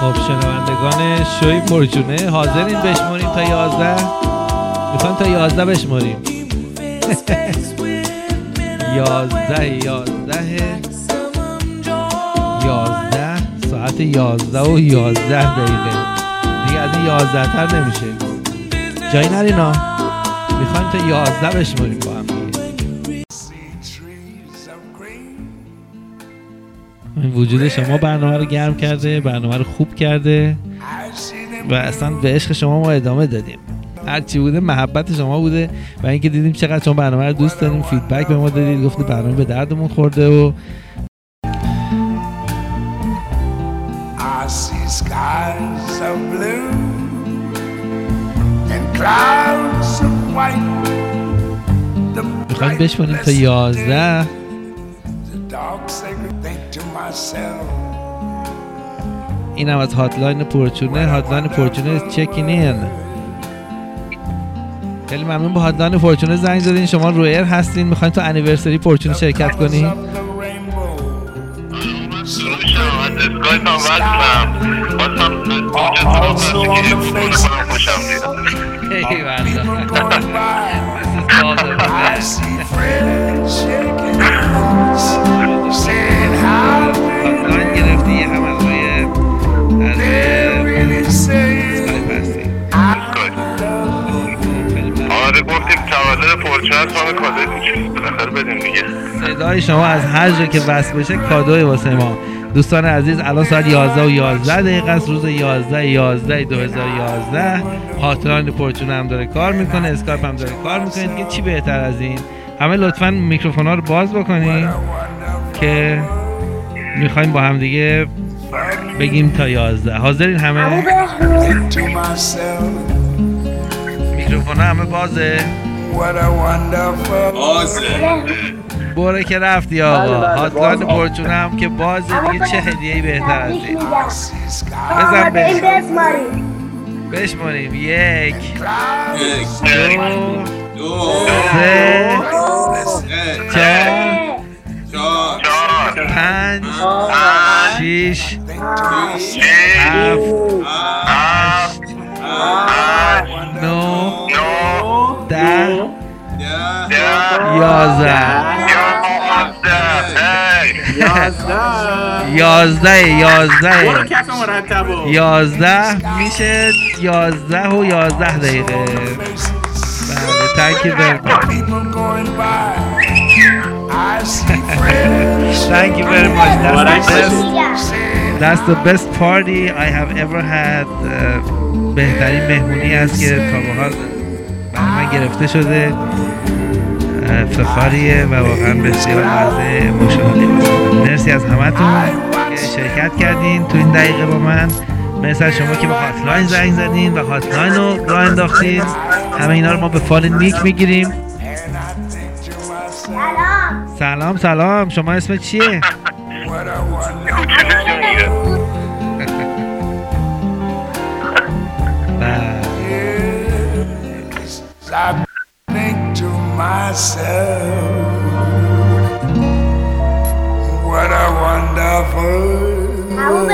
خب شنوندگان شوی پرجونه حاضرین بشماریم تا 11؟ میخوایم تا 11 بشماریم. 11 ساعت 11 و 11 دقیقه دیگه از این 11 تر نمیشه. جایی نرینا، میخوایم تا 11 بشماریم با هم دیگه. وجود شما برنامه رو گرم کرده، برنامه رو خوب کرده و اصلا به عشق شما ما ادامه دادیم. هرچی بوده محبت شما بوده و اینکه دیدیم چقدر شما برنامه رو دوست داریم، فیدبک به ما دادید، گفتید برنامه به دردمون خورده و میخوایم بشماریم تا 11. این هم از هاتلاین پرچونه. هاتلاین پرچونه چکین این. خیلی ممنون. با هاتلاین پرچونه زنگ زدین. شما رو ایر هستین، میخواین تو انیورسری پرچونه شرکت کنین؟ هاتلاین گرفتی یه هم از روی آره گفتیم تولد پرچونه ما کادوی کوچیک بالاخره بدیم دیگه. صدای شما از هر جا که وصل بشه کادوی واسه ما. دوستان عزیز الان ساعت 11 و 11 دقیقه است، روز 11/11/2011. هاتلاین پرچونه هم داره کار میکنه، اسکایپ هم داره کار میکنه. دیگه چی بهتر از این؟ همه لطفاً میکروفونا رو باز بکنین که میخوایم با هم دیگه بگیم تا 11. حاضرین همه؟ میکروفونا همه بازه؟ باره که رفتی آقا. هاتلاین پرچونه هم که بازه دیگه، چه هدیه‌ای بهتر از این؟ بزن بشماریم. 1 2 3 4 5 6 7 9 10 11 میشه 11/11 دقیقه. بله thank you very much. Thank you very much. That's the best party I have ever had. بهترین مهمونی است که تا به حال برای من گرفته شده. افتخاریه و واقعا بسیار لحظه ایموشنالی. مرسی از همتون که شرکت کردین تو این دقیقه با من. مرسی از شما که با هاتلاین زنگ زدین و هاتلاین رو راه انداختین. همه اینا رو ما به فال نیک میگیریم. سلام. شما اسم چیه؟ What a wonderful